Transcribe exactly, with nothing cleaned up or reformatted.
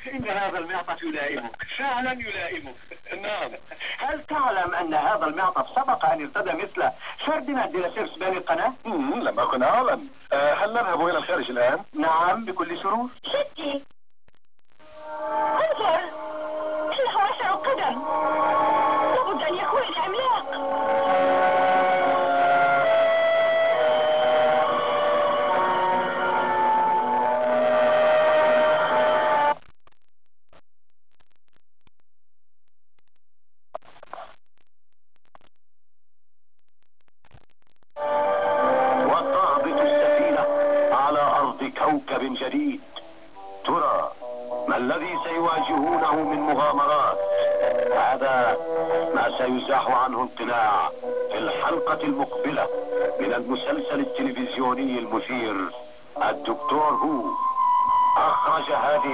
إن هذا المعطف يلائمك، فعلا يلائمك. نعم. هل تعلم أن هذا المعطف سبق أن ارتدى مثل فرديناند دي لاسيرس بين القناة؟ مم، لم أكن أعلم. أه هل نذهب إلى الخارج الآن؟ نعم بكل سرور. ستي، انظر، إنه أثر قدم، لابد أن يكون العملاق. وتهبط السفينة على أرض كوكب جديد. ترى ما الذي سيواجهونه من مغامرات؟ هذا ما سيزاح عنه القناع في الحلقة المقبلة من المسلسل التلفزيوني المثير الدكتور هو. أخرج هذه